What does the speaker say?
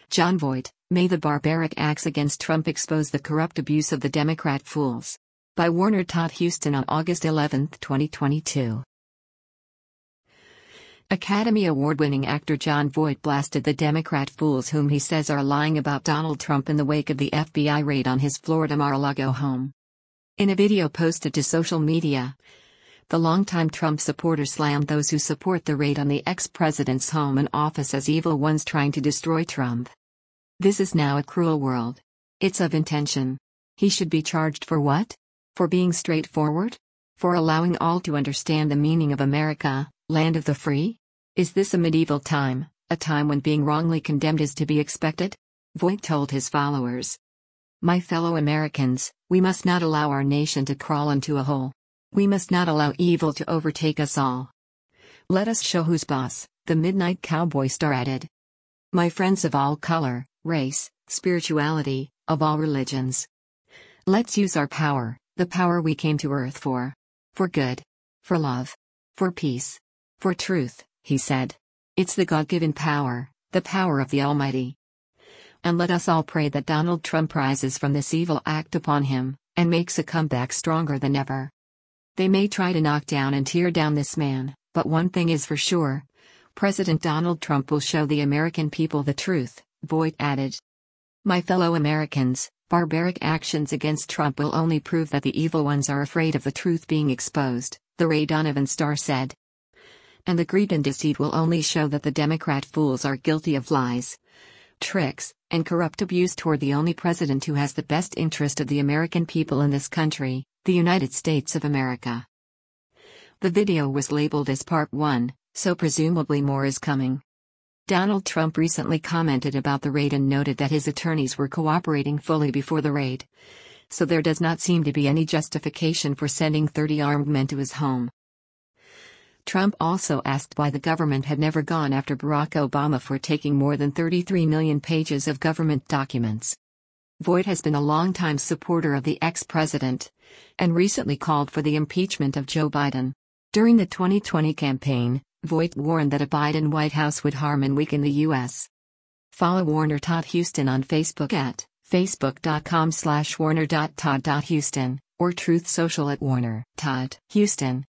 Jon Voight, May the Barbaric Acts Against Trump Expose the Corrupt Abuse of the Democrat Fools. By Warner Todd Huston on August 11, 2022. Academy Award-winning actor Jon Voight blasted the Democrat fools whom he says are lying about Donald Trump in the wake of the FBI raid on his Florida Mar-a-Lago home. In a video posted to social media, the longtime Trump supporter slammed those who support the raid on the ex-president's home and office as evil ones trying to destroy Trump. This is now a cruel world. It's of intention. He should be charged for what? For being straightforward? For allowing all to understand the meaning of America, land of the free? Is this a medieval time, a time when being wrongly condemned is to be expected? Voight told his followers. My fellow Americans, we must not allow our nation to crawl into a hole. We must not allow evil to overtake us all. Let us show who's boss, the Midnight Cowboy star added. My friends of all color, race, spirituality, of all religions. Let's use our power, the power we came to Earth for. For good. For love. For peace. For truth, he said. It's the God-given power, the power of the Almighty. And let us all pray that Donald Trump rises from this evil act upon him, and makes a comeback stronger than ever. They may try to knock down and tear down this man, but one thing is for sure. President Donald Trump will show the American people the truth, Voight added. My fellow Americans, barbaric actions against Trump will only prove that the evil ones are afraid of the truth being exposed, the Ray Donovan star said. And the greed and deceit will only show that the Democrat fools are guilty of lies, tricks, and corrupt abuse toward the only president who has the best interest of the American people in this country, the United States of America. The video was labeled as Part 1, so presumably more is coming. Donald Trump recently commented about the raid and noted that his attorneys were cooperating fully before the raid, so there does not seem to be any justification for sending 30 armed men to his home. Trump also asked why the government had never gone after Barack Obama for taking more than 33 million pages of government documents. Voight has been a longtime supporter of the ex-president, and recently called for the impeachment of Joe Biden. During the 2020 campaign, Voight warned that a Biden White House would harm and weaken the U.S. Follow Warner Todd Huston on Facebook at facebook.com/warner.todd.huston, or Truth Social at Warner Todd Huston.